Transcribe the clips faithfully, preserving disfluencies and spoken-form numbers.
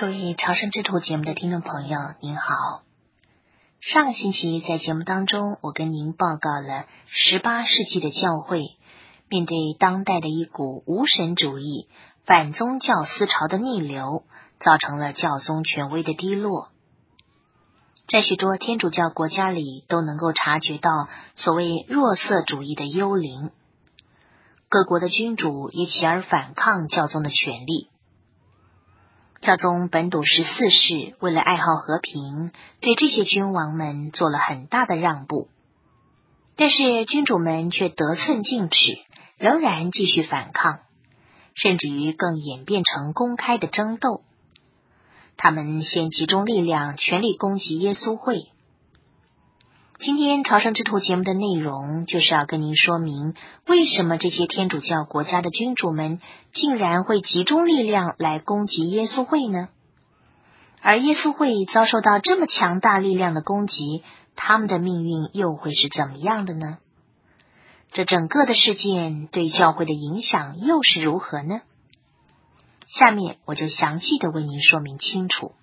各位朝圣之途节目的听众朋友您好，上个星期在节目当中我跟您报告了十八世纪的教会面对当代的一股无神主义反宗教思潮的逆流，造成了教宗权威的低落。在许多天主教国家里都能够察觉到所谓弱色主义的幽灵，各国的君主也起而反抗教宗的权力。教宗本笃十四世为了爱好和平，对这些君王们做了很大的让步，但是君主们却得寸进尺，仍然继续反抗，甚至于更演变成公开的争斗。他们先集中力量全力攻击耶稣会。今天朝圣之途节目的内容就是要跟您说明，为什么这些天主教国家的君主们竟然会集中力量来攻击耶稣会呢？而耶稣会遭受到这么强大力量的攻击，他们的命运又会是怎么样的呢？这整个的事件对教会的影响又是如何呢？下面我就详细的为您说明清楚。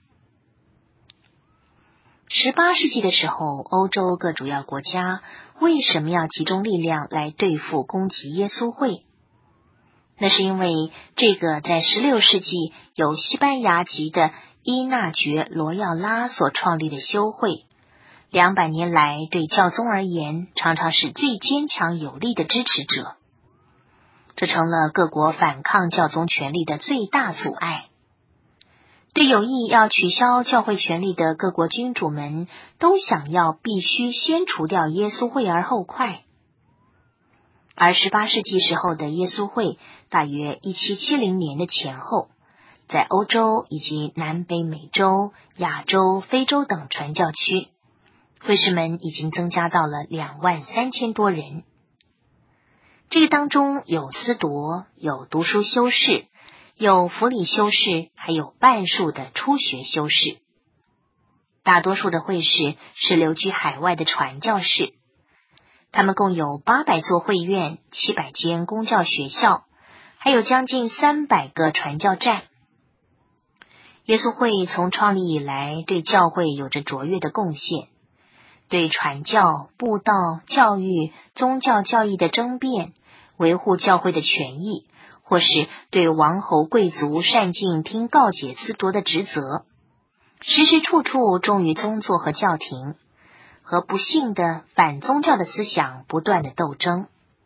十八世纪的时候，欧洲各主要国家为什么要集中力量来对付攻击耶稣会？那是因为这个在十六世纪由西班牙籍的伊纳爵罗耀拉所创立的修会，两百年来对教宗而言常常是最坚强有力的支持者，这成了各国反抗教宗权力的最大阻碍。对有意要取消教会权力的各国君主们都想要必须先除掉耶稣会而后快。而十八世纪时候的耶稣会大约一七七零年的前后，在欧洲以及南北美洲、亚洲、非洲等传教区，会士们已经增加到了两万三千多人。这个当中有司铎，有读书修士，有辅理修士，还有半数的初学修士。大多数的会士是流居海外的传教士，他们共有八百座会院、七百间公教学校，还有将近三百个传教站。耶稣会从创立以来对教会有着卓越的贡献，对传教、布道、教育、宗教教义的争辩，维护教会的权益，或是对王侯贵族善尽听告解司铎的职责，时时处处忠于宗座和教廷，和不幸的反宗教的思想不断的斗争。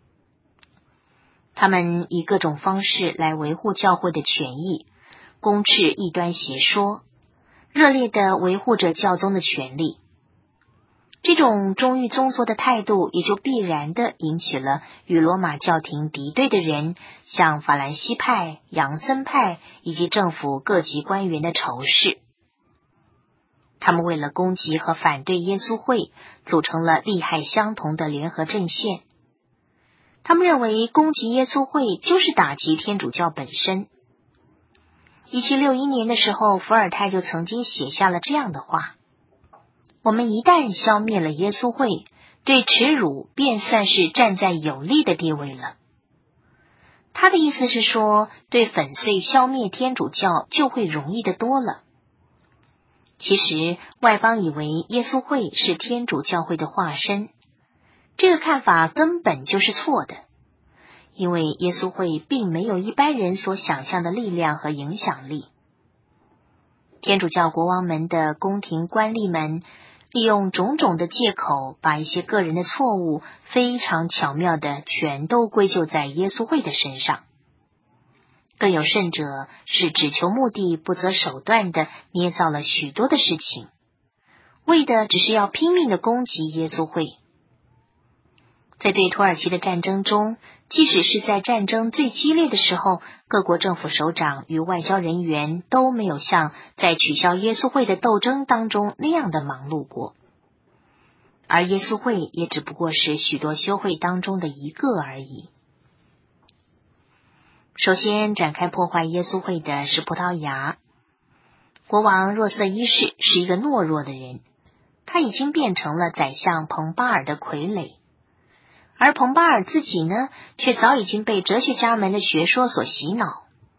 他们以各种方式来维护教会的权益，攻斥异端邪说，热烈的维护着教宗的权利。这种忠于宗座的态度也就必然的引起了与罗马教廷敌对的人，像法兰西派、杨森派以及政府各级官员的仇视。他们为了攻击和反对耶稣会，组成了利害相同的联合阵线。他们认为攻击耶稣会就是打击天主教本身。一七六一年的时候，伏尔泰就曾经写下了这样的话：我们一旦消灭了耶稣会，对耻辱便算是站在有利的地位了。他的意思是说，对粉碎消灭天主教就会容易得多了。其实外邦以为耶稣会是天主教会的化身，这个看法根本就是错的，因为耶稣会并没有一般人所想象的力量和影响力。天主教国王们的宫廷官吏们利用种种的借口，把一些个人的错误非常巧妙的全都归咎在耶稣会的身上。更有甚者是只求目的不择手段的捏造了许多的事情，为的只是要拼命的攻击耶稣会。在对土耳其的战争中，即使是在战争最激烈的时候，各国政府首长与外交人员都没有像在取消耶稣会的斗争当中那样的忙碌过。而耶稣会也只不过是许多修会当中的一个而已。首先展开破坏耶稣会的是葡萄牙。国王若瑟一世是一个懦弱的人，他已经变成了宰相彭巴尔的傀儡。而彭巴尔自己呢，却早已经被哲学家们的学说所洗脑。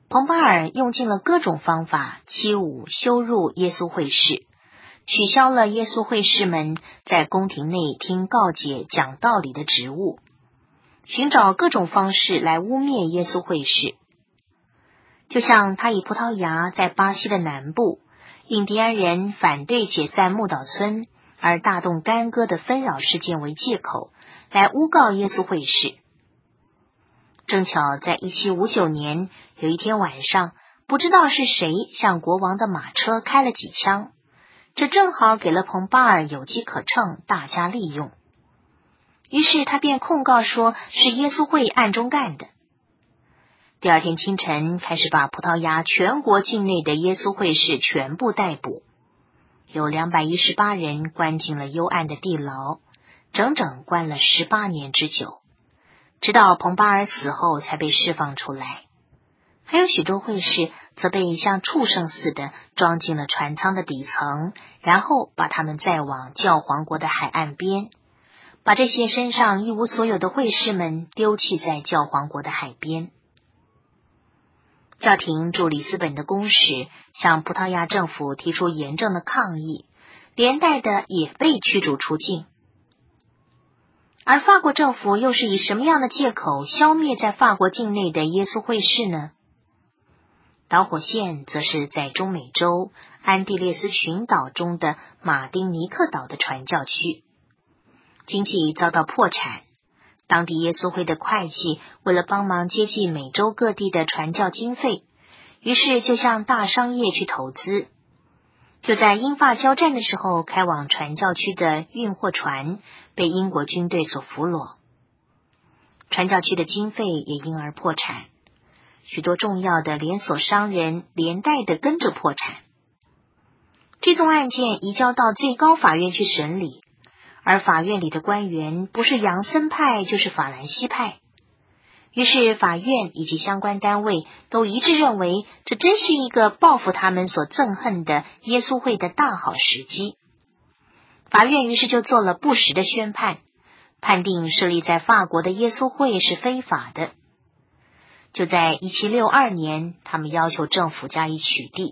彭巴尔用尽了各种方法欺侮羞辱耶稣会士，取消了耶稣会士们在宫廷内听告解讲道理的职务，寻找各种方式来污蔑耶稣会士。就像他以葡萄牙在巴西的南部，印第安人反对解散牧岛村而大动干戈的纷扰事件为借口，来诬告耶稣会士。正巧在一七五九年有一天晚上，不知道是谁向国王的马车开了几枪，这正好给了彭巴尔有机可乘，大加利用。于是他便控告说是耶稣会暗中干的。第二天清晨，开始把葡萄牙全国境内的耶稣会士全部逮捕，有两百一十八人关进了幽暗的地牢，整整关了十八年之久，直到彭巴尔死后才被释放出来。还有许多会士则被像畜生似的装进了船舱的底层，然后把他们载往教皇国的海岸边，把这些身上一无所有的会士们丢弃在教皇国的海边。教廷驻里斯本的公使向葡萄牙政府提出严正的抗议，连带的也被驱逐出境。而法国政府又是以什么样的借口消灭在法国境内的耶稣会士呢？导火线则是在中美洲安地列斯群岛中的马丁尼克岛的传教区，经济遭到破产。当地耶稣会的会计为了帮忙接济美洲各地的传教经费，于是就向大商业去投资。就在英法交战的时候，开往传教区的运货船被英国军队所俘虏，传教区的经费也因而破产，许多重要的连锁商人连带的跟着破产。这宗案件移交到最高法院去审理，而法院里的官员不是杨森派就是法兰西派，于是法院以及相关单位都一致认为，这真是一个报复他们所憎恨的耶稣会的大好时机。法院于是就做了不实的宣判，判定设立在法国的耶稣会是非法的。就在一七六二年，他们要求政府加以取缔。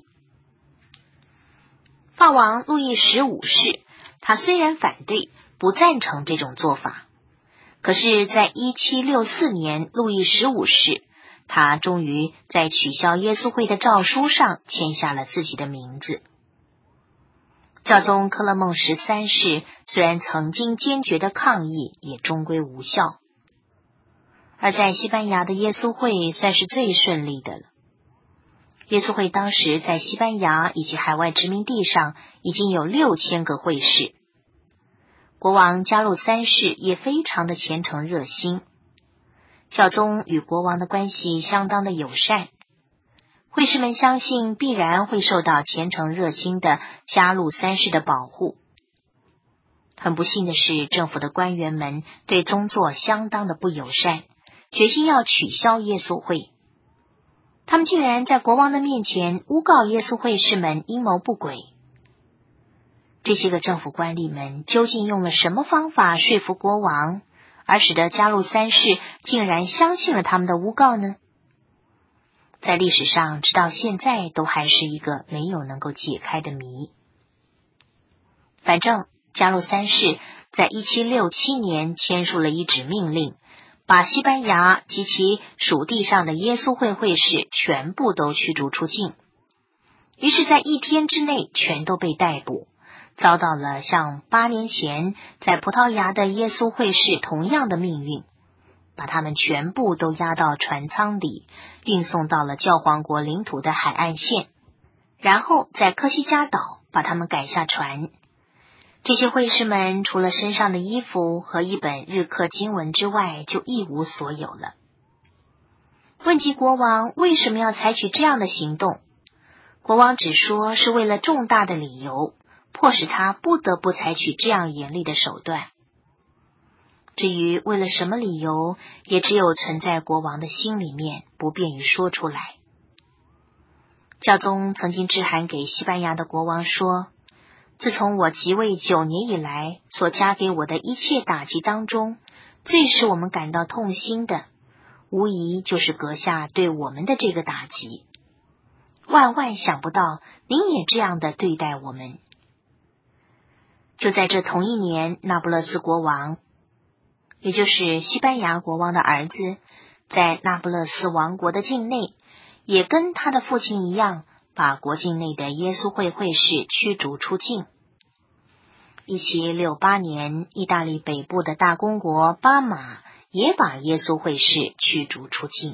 法王路易十五世，他虽然反对，不赞成这种做法，可是在一七六四年，路易十五世他终于在取消耶稣会的诏书上签下了自己的名字。教宗克勒孟十三世虽然曾经坚决的抗议，也终归无效。而在西班牙的耶稣会算是最顺利的了。耶稣会当时在西班牙以及海外殖民地上已经有六千个会士。国王加禄三世也非常的虔诚热心，教宗与国王的关系相当的友善，会士们相信必然会受到虔诚热心的加禄三世的保护。很不幸的是，政府的官员们对宗座相当的不友善，决心要取消耶稣会。他们竟然在国王的面前诬告耶稣会士们阴谋不轨。这些个政府官吏们究竟用了什么方法说服国王，而使得加禄三世竟然相信了他们的诬告呢？在历史上直到现在都还是一个没有能够解开的谜。反正加禄三世在一七六七年签署了一纸命令，把西班牙及其属地上的耶稣会会士全部都驱逐出境，于是在一天之内全都被逮捕，遭到了像八年前在葡萄牙的耶稣会士同样的命运，把他们全部都押到船舱里，运送到了教皇国领土的海岸线，然后在科西嘉岛把他们赶下船。这些会士们除了身上的衣服和一本日课经文之外，就一无所有了。问及国王为什么要采取这样的行动，国王只说是为了重大的理由，迫使他不得不采取这样严厉的手段。至于为了什么理由，也只有存在国王的心里面，不便于说出来。教宗曾经致函给西班牙的国王说，自从我即位九年以来所加给我的一切打击当中，最使我们感到痛心的，无疑就是阁下对我们的这个打击， 万万想不到您也这样的对待我们。”就在这同一年，那不勒斯国王，也就是西班牙国王的儿子，在那不勒斯王国的境内，也跟他的父亲一样，把国境内的耶稣会会士驱逐出境。一七六八年，意大利北部的大公国巴马也把耶稣会士驱逐出境。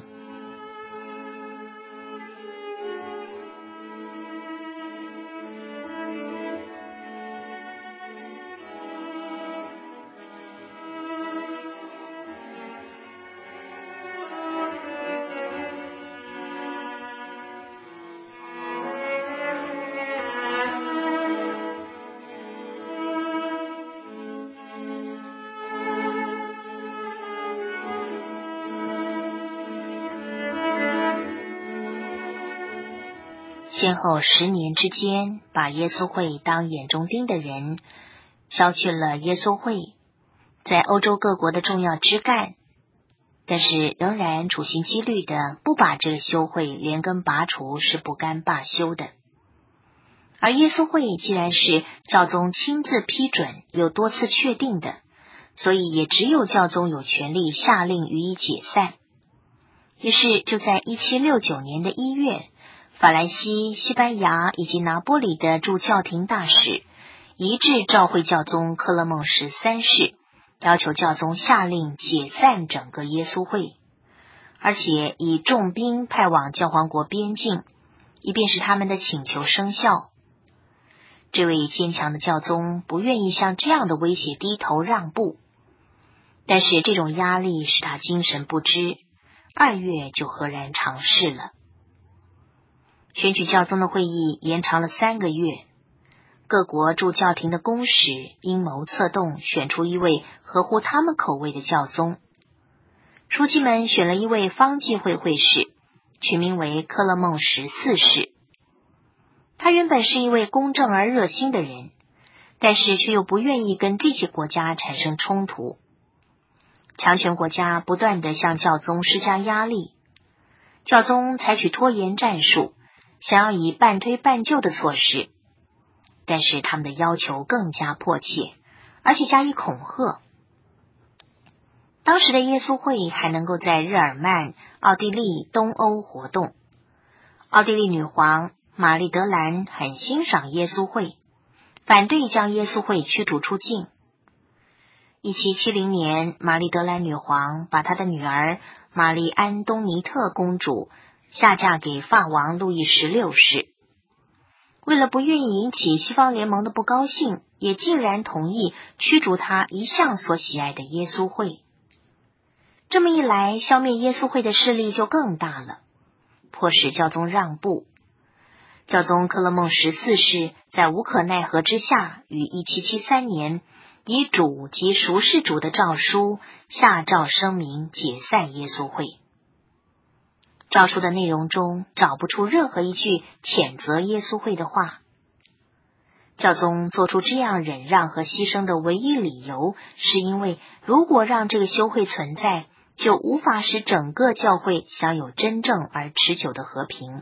先后十年之间，把耶稣会当眼中钉的人消去了耶稣会在欧洲各国的重要枝干，但是仍然处心积虑的不把这个修会连根拔除，是不甘罢休的。而耶稣会既然是教宗亲自批准又多次确定的，所以也只有教宗有权利下令予以解散。于是就在一七六九年的一月，法兰西、西班牙以及拿波里的驻教廷大使一致召会教宗克勒孟十三世，要求教宗下令解散整个耶稣会，而且以重兵派往教皇国边境，以便使他们的请求生效。这位坚强的教宗不愿意向这样的威胁低头让步，但是这种压力使他精神不支，二月就赫然尝试了。选举教宗的会议延长了三个月，各国驻教廷的公使阴谋策动，选出一位合乎他们口味的教宗。书记们选了一位方济会会士，取名为克勒孟十四世。他原本是一位公正而热心的人，但是却又不愿意跟这些国家产生冲突。强权国家不断地向教宗施加压力，教宗采取拖延战术，想要以半推半就的措施，但是他们的要求更加迫切，而且加以恐吓。当时的耶稣会还能够在日耳曼、奥地利、东欧活动。奥地利女皇玛丽德兰很欣赏耶稣会，反对将耶稣会驱逐出境。一七七零年，玛丽德兰女皇把她的女儿玛丽安东尼特公主下嫁给法王路易十六世。为了不愿意引起西方联盟的不高兴，也竟然同意驱逐他一向所喜爱的耶稣会。这么一来，消灭耶稣会的势力就更大了，迫使教宗让步。教宗克勒孟十四世在无可奈何之下，于一七七三年以主及赎世主的诏书下诏声明解散耶稣会。诏书的内容中找不出任何一句谴责耶稣会的话。教宗做出这样忍让和牺牲的唯一理由，是因为如果让这个修会存在，就无法使整个教会享有真正而持久的和平。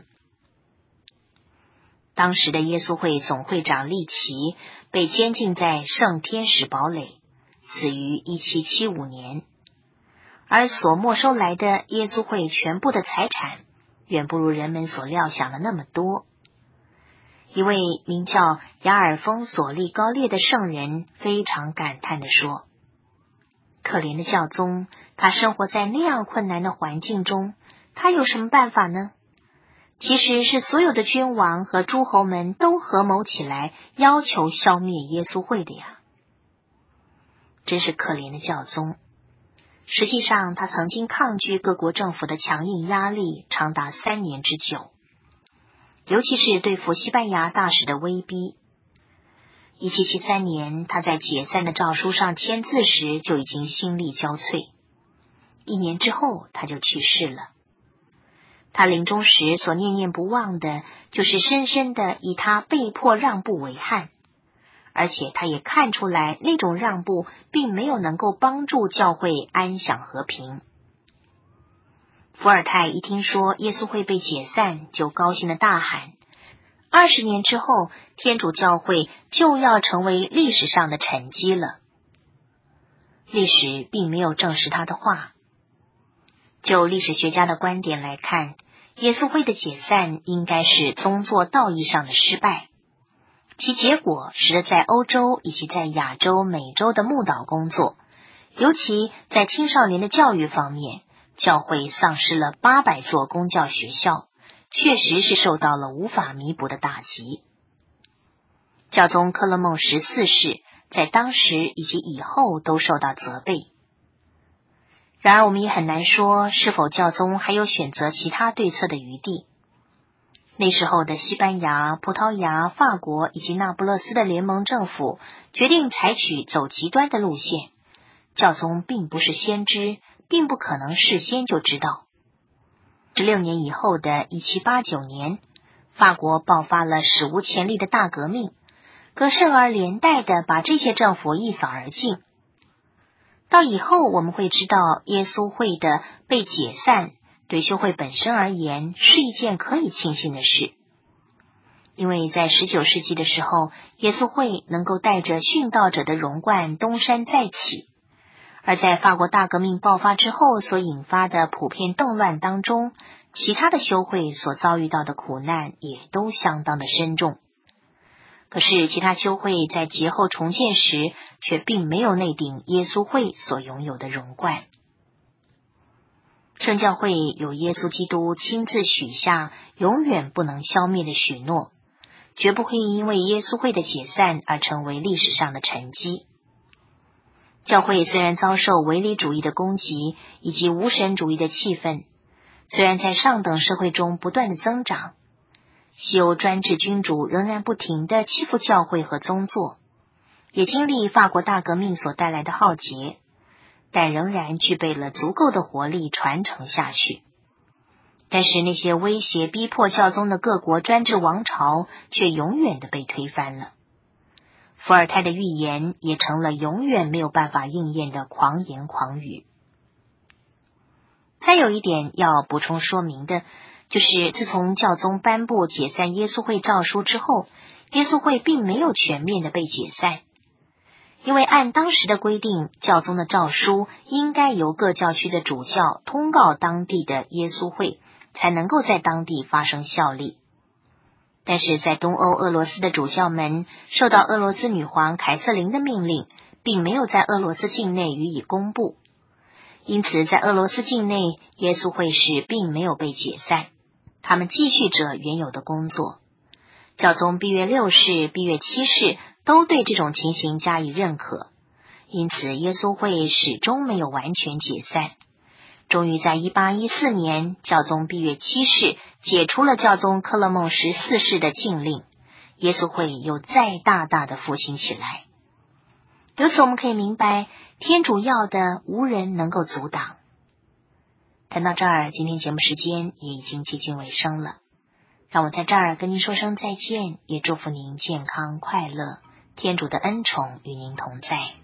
当时的耶稣会总会长利奇被监禁在圣天使堡垒，死于一七七五年，而所没收来的耶稣会全部的财产，远不如人们所料想的那么多。一位名叫雅尔丰索利高列的圣人非常感叹地说：“可怜的教宗，他生活在那样困难的环境中，他有什么办法呢？其实是所有的君王和诸侯们都合谋起来，要求消灭耶稣会的呀！真是可怜的教宗。实际上，他曾经抗拒各国政府的强硬压力长达三年之久，尤其是对付西班牙大使的威逼。一七七三年，他在解散的诏书上签字时就已经心力交瘁，一年之后他就去世了。他临终时所念念不忘的，就是深深的以他被迫让步为憾，而且他也看出来那种让步并没有能够帮助教会安享和平。 伏尔泰一听说耶稣会被解散，就高兴的大喊：二十年之后，天主教会就要成为历史上的沉积了。历史并没有证实他的话。就历史学家的观点来看，耶稣会的解散应该是宗座道义上的失败，其结果使得在欧洲以及在亚洲、美洲的牧导工作，尤其在青少年的教育方面，教会丧失了八百座公教学校，确实是受到了无法弥补的打击。教宗克勒孟十四世在当时以及以后都受到责备。然而我们也很难说是否教宗还有选择其他对策的余地。那时候的西班牙、葡萄牙、法国以及那不勒斯的联盟政府决定采取走极端的路线，教宗并不是先知，并不可能事先就知道。十六年以后的一七八九年，法国爆发了史无前例的大革命，可甚而连带的把这些政府一扫而尽。到以后我们会知道，耶稣会的被解散对修会本身而言是一件可以庆幸的事，因为在十九世纪的时候，耶稣会能够带着殉道者的荣冠东山再起，而在法国大革命爆发之后所引发的普遍动乱当中，其他的修会所遭遇到的苦难也都相当的深重。可是其他修会在节后重建时却并没有那顶耶稣会所拥有的荣冠。圣教会有耶稣基督亲自许下永远不能消灭的许诺，绝不会因为耶稣会的解散而成为历史上的沉积。教会虽然遭受唯理主义的攻击以及无神主义的气氛，虽然在上等社会中不断的增长，西欧专制君主仍然不停地欺负教会和宗座，也经历法国大革命所带来的浩劫，但仍然具备了足够的活力传承下去。但是那些威胁逼迫教宗的各国专制王朝却永远的被推翻了。伏尔泰的预言也成了永远没有办法应验的狂言狂语。再有一点要补充说明的，就是自从教宗颁布解散耶稣会诏书之后，耶稣会并没有全面的被解散。因为按当时的规定，教宗的诏书应该由各教区的主教通告当地的耶稣会，才能够在当地发生效力。但是在东欧俄罗斯的主教们受到俄罗斯女皇凯瑟琳的命令，并没有在俄罗斯境内予以公布，因此在俄罗斯境内，耶稣会士并没有被解散，他们继续着原有的工作。教宗庇约六世、庇约七世都对这种情形加以认可，因此耶稣会始终没有完全解散。终于在一八一四年，教宗庇约七世解除了教宗克勒孟十四世的禁令，耶稣会又再大大的复兴起来。由此我们可以明白，天主要的无人能够阻挡。谈到这儿，今天节目时间也已经接近尾声了，让我在这儿跟您说声再见，也祝福您健康快乐，天主的恩宠与您同在。